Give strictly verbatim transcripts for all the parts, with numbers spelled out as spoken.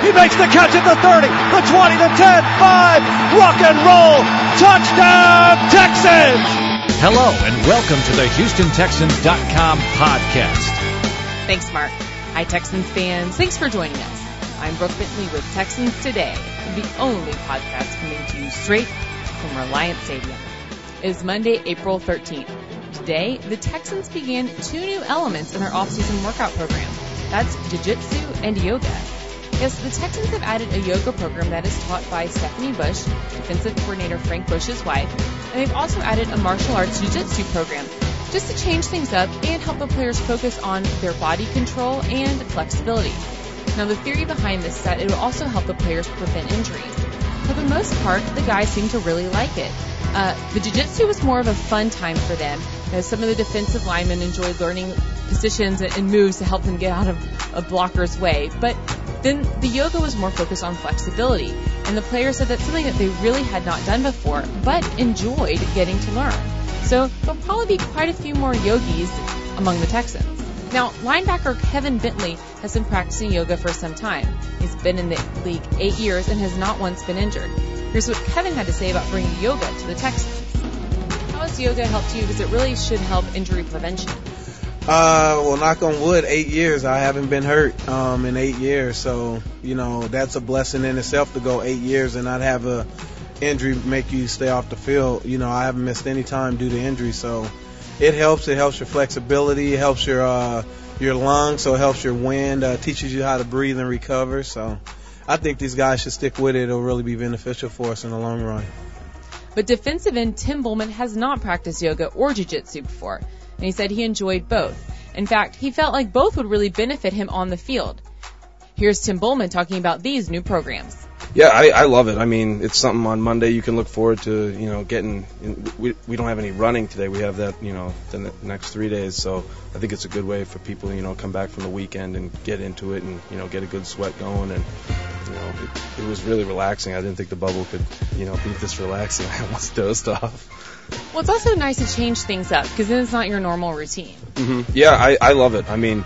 He makes the catch at the thirty, the twenty, the ten, five. Rock and roll. Touchdown, Texans. Hello, and welcome to the Houston Texans dot com podcast. Thanks, Mark. Hi, Texans fans. Thanks for joining us. I'm Brooke Bentley with Texans Today, the only podcast coming to you straight from Reliant Stadium. It is Monday, April thirteenth. Today, the Texans began two new elements in their off-season workout program. That's jiu-jitsu and yoga. Yes, the Texans have added a yoga program that is taught by Stephanie Bush, defensive coordinator Frank Bush's wife, and they've also added a martial arts jiu-jitsu program just to change things up and help the players focus on their body control and flexibility. Now, the theory behind this is that it will also help the players prevent injuries. For the most part, the guys seem to really like it. Uh, the jiu-jitsu was more of a fun time for them, as some of the defensive linemen enjoyed learning positions and moves to help them get out of a blocker's way. But then the yoga was more focused on flexibility, and the players said that's something that they really had not done before, but enjoyed getting to learn. So there'll probably be quite a few more yogis among the Texans. Now, linebacker Kevin Bentley has been practicing yoga for some time. He's been in the league eight years and has not once been injured. Here's what Kevin had to say about bringing yoga to the Texans. How has yoga helped you? Because it really should help injury prevention. Uh, well, knock on wood, eight years. I haven't been hurt um, in eight years. So, you know, that's a blessing in itself to go eight years and not have a injury make you stay off the field. You know, I haven't missed any time due to injury. So it helps. It helps your flexibility. It helps your uh, your lungs. So it helps your wind. Uh, teaches you how to breathe and recover. So I think these guys should stick with it. It'll really be beneficial for us in the long run. But defensive end Tim Bullman has not practiced yoga or jiu-jitsu before, and he said he enjoyed both. In fact, he felt like both would really benefit him on the field. Here's Tim Bullman talking about these new programs. Yeah, I, I love it. I mean, it's something on Monday you can look forward to, you know, getting – we we don't have any running today. We have that, you know, the next three days. So I think it's a good way for people, you know, come back from the weekend and get into it and, you know, get a good sweat going. And, you know, it, it was really relaxing. I didn't think the bubble could, you know, be this relaxing. I almost dozed off. Well, it's also nice to change things up because then it's not your normal routine. Mm-hmm. Yeah, I, I love it. I mean,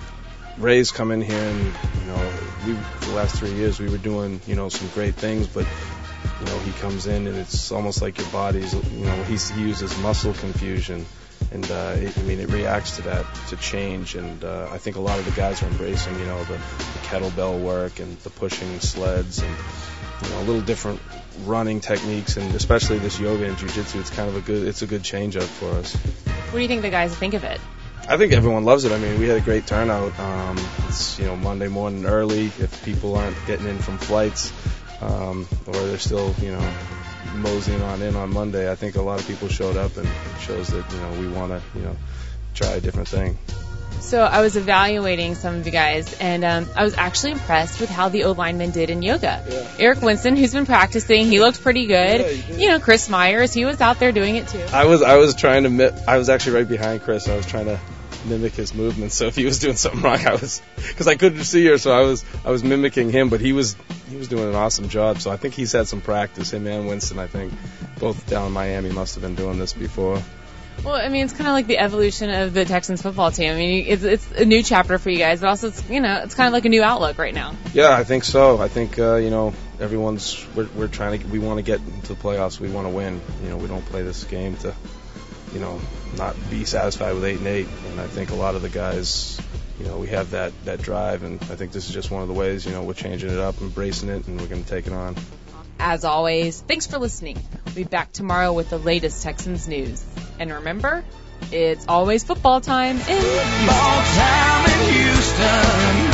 Ray's come in here and, you know, we the last three years we were doing, you know, some great things, but, you know, he comes in and it's almost like your body's, you know, he's, he uses muscle confusion. And, uh, it, I mean, it reacts to that, to change. And uh, I think a lot of the guys are embracing, you know, the, the kettlebell work and the pushing sleds and, you know, a little different running techniques. And especially this yoga and jiu-jitsu, it's kind of a good, it's a good change up for us. What do you think the guys think of it? I think everyone loves it. I mean, we had a great turnout. Um, it's, you know, Monday morning early. If people aren't getting in from flights um, or they're still, you know, moseying on in on Monday, I think a lot of people showed up, and it shows that, you know, we want to, you know, try a different thing. So I was evaluating some of you guys, and um, I was actually impressed with how the O-linemen did in yoga. Yeah. Eric Winston, who's been practicing, he looked pretty good. Yeah, you know, Chris Myers, he was out there doing it too. I was I was trying to, mi- I was actually right behind Chris. I was trying to mimic his movements. So if he was doing something wrong, I was, because I couldn't see her, so I was I was mimicking him. But he was he was doing an awesome job. So I think he's had some practice. Him and Winston, I think, both down in Miami, must have been doing this before. Well, I mean, it's kind of like the evolution of the Texans football team. I mean, it's it's a new chapter for you guys, but also, it's, you know, it's kind of like a new outlook right now. Yeah, I think so. I think, uh, you know, everyone's, we're, we're trying to, we want to get into the playoffs. We want to win. You know, we don't play this game to, you know, not be satisfied with eight and eight. And I think a lot of the guys, you know, we have that, that drive, and I think this is just one of the ways, you know, we're changing it up, embracing it, and we're going to take it on. As always, thanks for listening. We'll be back tomorrow with the latest Texans news. And remember, it's always football time in Houston. Football time in Houston.